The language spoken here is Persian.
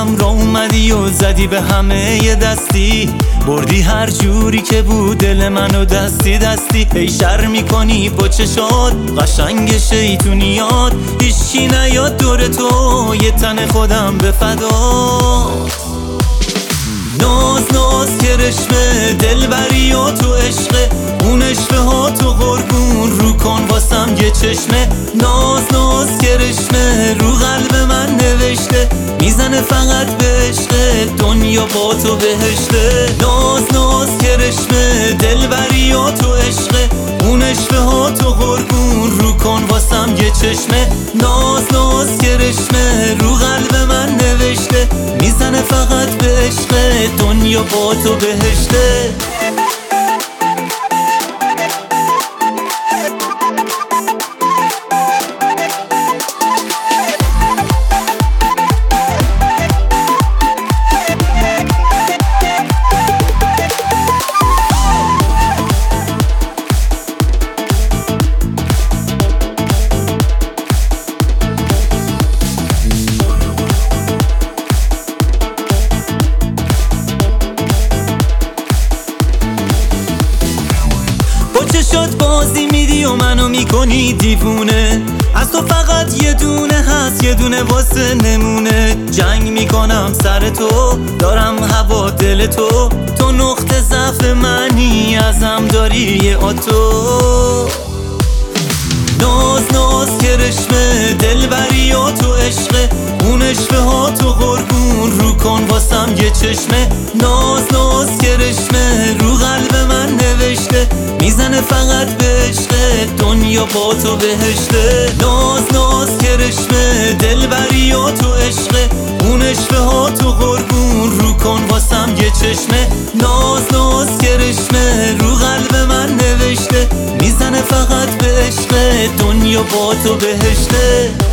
همراه اومدی و زدی به همه یه دستی، بردی هر جوری که بود دل منو دستی دستی. ای شر میکنی با چشات قشنگ شیطونیات، هیچکی نیاد دور تو یه تن خودم به فدا. ناز ناز کرشمه دلبری و تو عشقه، اون عشقه ها تو قربون رو کن واسم یه چشمه. ناز ناز کرشمه رو قلب من نوشته، میزنه فقط به عشقه دنیا با تو بهشته. ناز ناز کرشمه دلبری و تو عشقه، اون عشقه ها تو قربون رو کن واسم یه چشمه. ناز ناز کرشمه رو قلب من نوشته، میزنه فقط به عشقه دنیا با تو بهشته. چشات بازی میدی و منو میکنی دیوونه، از تو فقط یه دونه هست یه دونه واسه نمونه. جنگ میکنم سر تو، دارم هوا دل تو، تو نقطه ضعف منی ازم داری یه آتو. ناز ناز کرشمه دلبری و تو عشقه، اون عشقه ها تو قربون رو کن واسم یه چشمه. ناز ناز کرشمه رو قلب من نوشته، میزنه فقط به عشقه دنیا با تو بهشته. ناز ناز کرشمه دلبری و تو عشقه، اون عشقه ها تو قربون رو کن واسم یه چشمه. ناز ناز کرشمه رو قلب من نوشته، میزنه فقط به عشقه دنیا با تو بهشته.